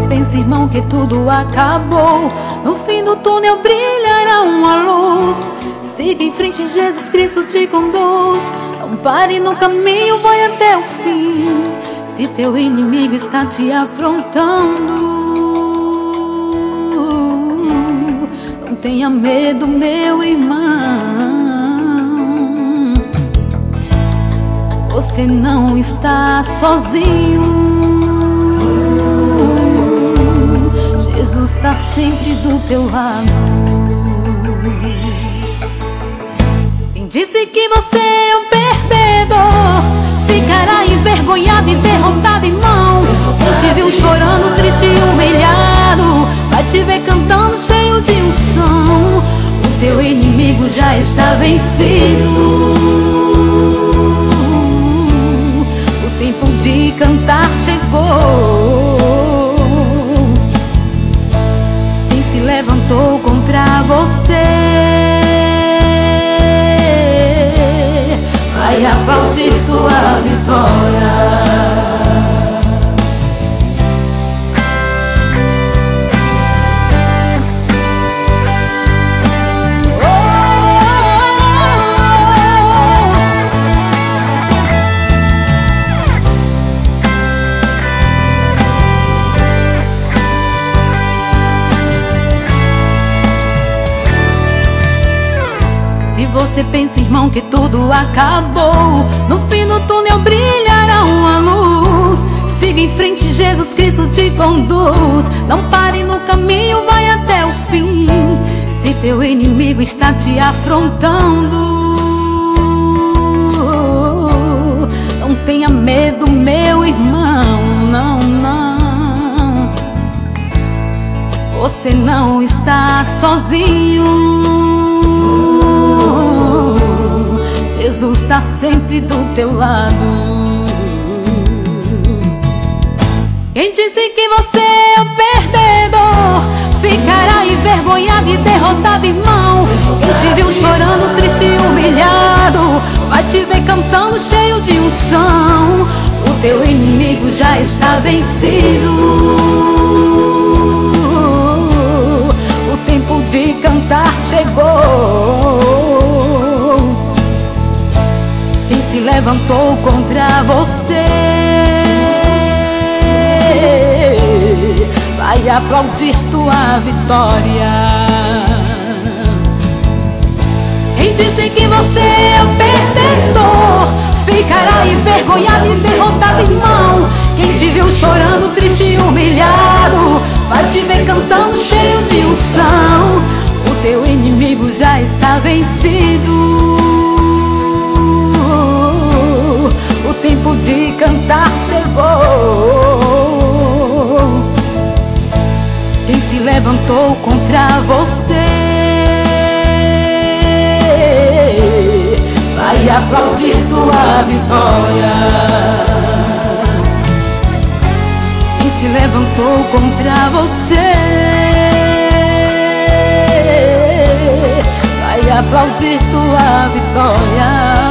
pensa, irmão, que tudo acabou, no fim do túnel brilhará uma luz. Siga em frente, Jesus Cristo te conduz. Não pare no caminho, vai até o fim. Se teu inimigo está te afrontando, não tenha medo, meu irmão. Você não está sozinho. Jesus está sempre do teu lado. Quem disse que você é um perdedor ficará envergonhado e derrotado, irmão. Quem te viu chorando, triste e humilhado, vai te ver cantando cheio de unção. O teu inimigo já está vencido. O tempo de cantar chegou. Quem se levantou contra você vai aplaudir tua vitória. Se você pensa, irmão, que tudo acabou, no fim do túnel brilhará uma luz. Siga em frente, Jesus Cristo te conduz. Não pare no caminho, vai até o fim. Se teu inimigo está te afrontando, não tenha medo, meu irmão, não, não. Você não está sozinho. Jesus está sempre do teu lado. Quem disse que você é um perdedor ficará envergonhado e derrotado, irmão. Quem te viu chorando, triste e humilhado, vai te ver cantando cheio de unção. O teu inimigo já está vencido. O tempo de cantar chegou. Se levantou contra você vai aplaudir tua vitória. Quem disse que você é um perdedor ficará envergonhado e derrotado, irmão. Quem te viu chorando, triste e humilhado, vai te ver cantando cheio de unção. O teu inimigo já está vencido. O tempo de cantar chegou. Quem se levantou contra você vai aplaudir tua vitória. Quem se levantou contra você vai aplaudir tua vitória.